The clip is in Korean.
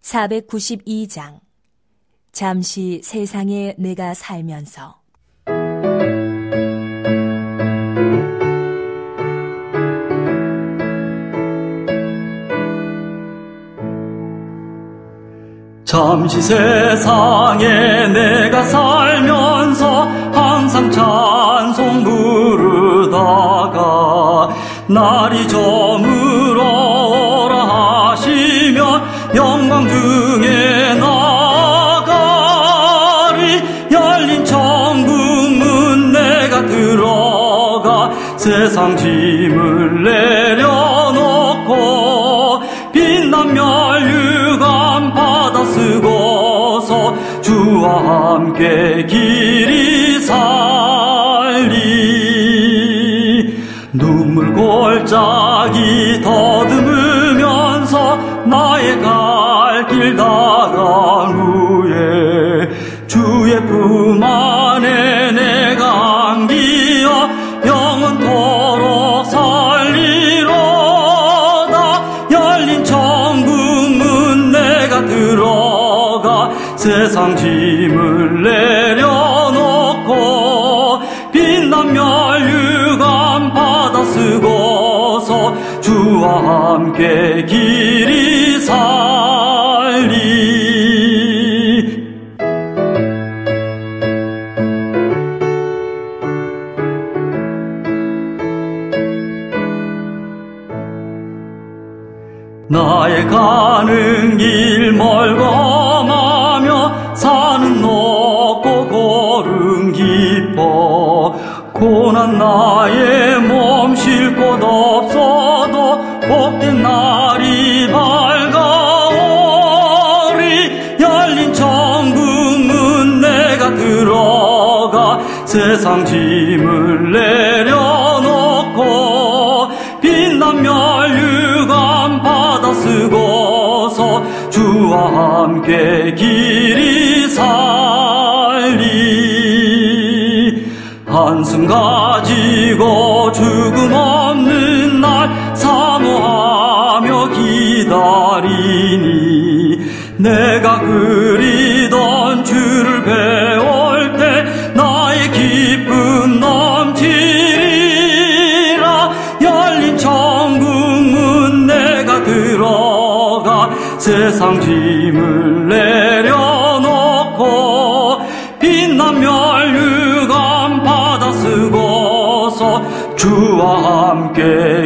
492장. 잠시 세상에 내가 살면서. 잠시 세상에 내가 살면서 항상 찬송 부르다가 날이 저물어라 하시면 영광 중에 나가리. 열린 천국 문 내가 들어가 세상 짐을 내려놓고 빛난 면류관 받아 쓰고서 주와 함께 길이 살리. 눈물 골짜기 더듬으면서 나의 갈 길 다간 후에 주의 품 안에 내가 안기어 영원토록 살리로다. 열린 천국 문 내가 들어가 세상 짐을 내려놓고 빛난 면류관 받아 쓰고서 주와 함께 길이 살리. 나의 가는 길 멀고 험하며 산은 높고 고름 깊어 고난 나의 몸 쉴 곳 없어도 복된 날이 밝아오리. 열린 천국 문 내가 들어가 세상 짐을 내려놓고 빛난 면류관 받아 쓰고서 주와 함께 길이 살리. 한숨 가지고 죽음 없는 날 사모하며 기다리니 내가 그리던 주를 배울 때 나의 기쁨 넘치리라. 열린 천국 문 내가 들어가 세상 짐을 내려놓고 빛난 면류관 받아 쓰고서 주와 함께